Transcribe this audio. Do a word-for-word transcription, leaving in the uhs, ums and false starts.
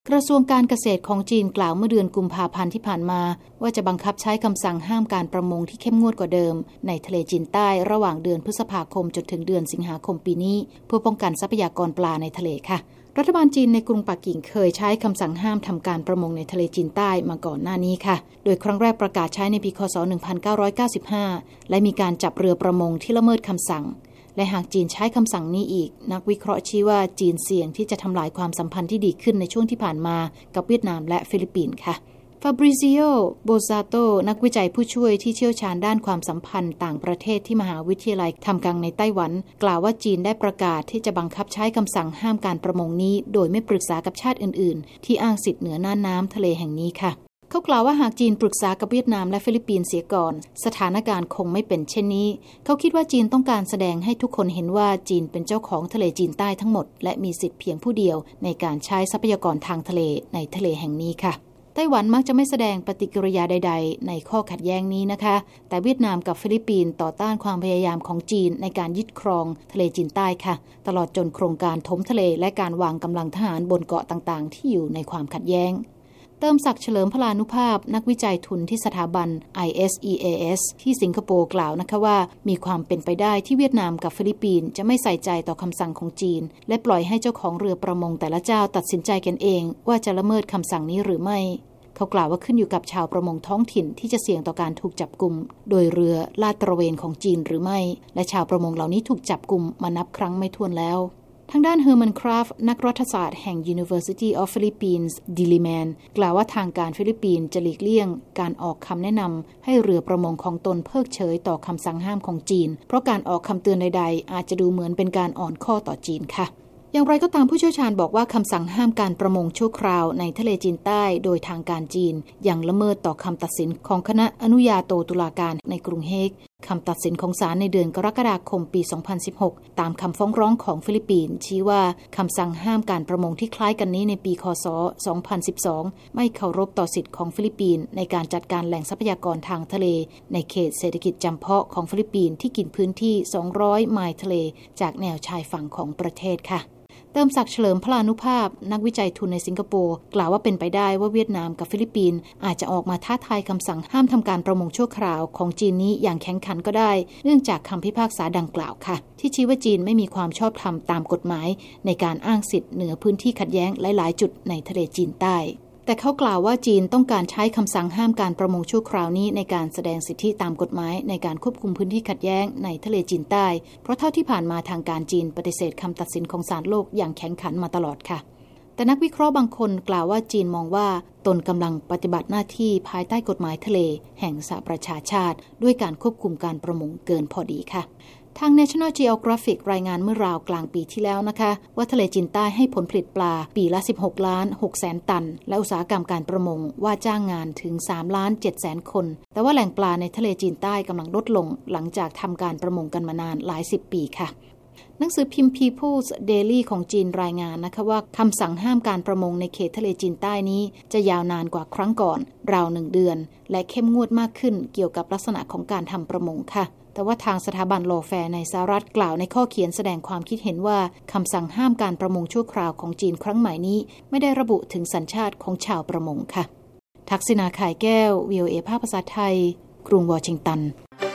กระทรวงการเกษตรของจีนกล่าวเมื่อเดือนกุมภาพันธ์ที่ผ่านมาว่าจะบังคับใช้คำสั่งห้ามการประมงที่เข้มงวดกว่าเดิมในทะเลจีนใต้ระหว่างเดือนพฤษภาคมจนถึงเดือนสิงหาคมปีนี้เพื่อป้องกันทรัพยากรปลาในทะเลค่ะรัฐบาลจีนในกรุงปักกิ่งเคยใช้คำสั่งห้ามทำการประมงในทะเลจีนใต้มาก่อนหน้านี้ค่ะโดยครั้งแรกประกาศใช้ในปีคศหนึ่งพันเก้าร้อยเก้าสิบห้าและมีการจับเรือประมงที่ละเมิดคำสั่งและหากจีนใช้คำสั่งนี้อีกนักวิเคราะห์ชี้ว่าจีนเสี่ยงที่จะทำลายความสัมพันธ์ที่ดีขึ้นในช่วงที่ผ่านมากับเวียดนามและฟิลิปปินส์ค่ะฟาบริซิโอ โบซาโตนักวิจัยผู้ช่วยที่เชี่ยวชาญด้านความสัมพันธ์ต่างประเทศที่มหาวิทยาลัยทำกังในไต้หวันกล่าวว่าจีนได้ประกาศที่จะบังคับใช้คำสั่งห้ามการประมงนี้โดยไม่ปรึกษากับชาติอื่นๆที่อ้างสิทธิเหนือน่านน้ำทะเลแห่งนี้ค่ะเขากล่าวว่าหากจีนปรึกษากับเวียดนามและฟิลิปปินส์เสียก่อนสถานการณ์คงไม่เป็นเช่นนี้เขาคิดว่าจีนต้องการแสดงให้ทุกคนเห็นว่าจีนเป็นเจ้าของทะเลจีนใต้ทั้งหมดและมีสิทธิเพียงผู้เดียวในการใช้ทรัพยากรทางทะเลในทะเลแห่งนี้ค่ะไต้หวันมักจะไม่แสดงปฏิกิริยาใดๆในข้อขัดแย้งนี้นะคะแต่เวียดนามกับฟิลิปปินส์ต่อต้านความพยายามของจีนในการยึดครองทะเลจีนใต้ค่ะตลอดจนโครงการถมทะเลและการวางกำลังทหารบนเกาะต่างๆที่อยู่ในความขัดแย้งเติมศักดิ์เฉลิมพลานุภาพนักวิจัยทุนที่สถาบัน ไอ เอส อี เอ เอส ที่สิงคโปร์กล่าวนะคะว่ามีความเป็นไปได้ที่เวียดนามกับฟิลิปปินส์จะไม่ใส่ใจต่อคำสั่งของจีนและปล่อยให้เจ้าของเรือประมงแต่ละเจ้าตัดสินใจกันเองว่าจะละเมิดคำสั่งนี้หรือไม่เขากล่าวว่าขึ้นอยู่กับชาวประมงท้องถิ่นที่จะเสี่ยงต่อการถูกจับกุมโดยเรือลาดตระเวนของจีนหรือไม่และชาวประมงเหล่านี้ถูกจับกุมมานับครั้งไม่ถ้วนแล้วทางด้านเฮอร์มันคราฟนักรัฐศาสตร์แห่ง University of Philippines Diliman กล่าวว่าทางการฟิลิปปินส์จะหลีกเลี่ยงการออกคำแนะนำให้เรือประมงของตนเพิกเฉยต่อคำสั่งห้ามของจีนเพราะการออกคำเตือนใดๆอาจจะดูเหมือนเป็นการอ่อนข้อต่อจีนค่ะอย่างไรก็ตามผู้เชี่ยวชาญบอกว่าคำสั่งห้ามการประมงชั่วคราวในทะเลจีนใต้โดยทางการจีนยังละเมิดต่อคำตัดสินของคณะอนุญาโตตุลาการในกรุงเฮกคำตัดสินของศาลในเดือนกรกฎาคมปีสองพันสิบหกตามคำฟ้องร้องของฟิลิปปินส์ชี้ว่าคำสั่งห้ามการประมงที่คล้ายกันนี้ในปีคศสองพันสิบสองไม่เคารพต่อสิทธิของฟิลิปปินส์ในการจัดการแหล่งทรัพยากรทางทะเลในเขตเศรษฐกิจจำเพาะของฟิลิปปินส์ที่กินพื้นที่สองร้อยไมล์ทะเลจากแนวชายฝั่งของประเทศค่ะเติมศักดิ์เฉลิมพลานุภาพนักวิจัยทุนในสิงคโปร์กล่าวว่าเป็นไปได้ว่าเวียดนามกับฟิลิปปินส์อาจจะออกมาท้าทายคำสั่งห้ามทำการประมงชั่วคราวของจีนนี้อย่างแข็งขันก็ได้เนื่องจากคำพิพากษาดังกล่าวค่ะที่ชี้ว่าจีนไม่มีความชอบธรรมตามกฎหมายในการอ้างสิทธิ์เหนือพื้นที่ขัดแย้งหลายๆจุดในทะเลจีนใต้แต่เขากล่าวว่าจีนต้องการใช้คำสั่งห้ามการประมงชั่วคราวนี้ในการแสดงสิทธิตามกฎหมายในการควบคุมพื้นที่ขัดแย้งในทะเลจีนใต้เพราะเท่าที่ผ่านมาทางการจีนปฏิเสธคำตัดสินของศาลโลกอย่างแข็งขันมาตลอดค่ะแต่นักวิเคราะห์บางคนกล่าวว่าจีนมองว่าตนกำลังปฏิบัติหน้าที่ภายใต้กฎหมายทะเลแห่งสหประชาชาติด้วยการควบคุมการประมงเกินพอดีค่ะทาง National Geographic รายงานเมื่อราวกลางปีที่แล้วนะคะว่าทะเลจีนใต้ให้ผลผลิตปลาปีละสิบหกล้านหกแสนตันและอุตสาหกรรมการประมงว่าจ้างงานถึงสามล้านเจ็ดแสนคนแต่ว่าแหล่งปลาในทะเลจีนใต้กำลังลดลงหลังจากทำการประมงกันมานานหลายสิบปีค่ะหนังสือพิมพ์ People's Daily ของจีนรายงานนะคะว่าคำสั่งห้ามการประมงในเขตทะเลจีนใต้นี้จะยาวนานกว่าครั้งก่อนราวหนึ่งเดือนและเข้มงวดมากขึ้นเกี่ยวกับลักษณะของการทำประมงค่ะแต่ว่าทางสถาบันลอแฟร์ในสหรัฐกล่าวในข้อเขียนแสดงความคิดเห็นว่าคำสั่งห้ามการประมงชั่วคราวของจีนครั้งใหม่นี้ไม่ได้ระบุถึงสัญชาติของชาวประมงค่ะทักษิณา ข่ายแก้ว วี โอ เอ ภาคภาษาไทยกรุงวอชิงตัน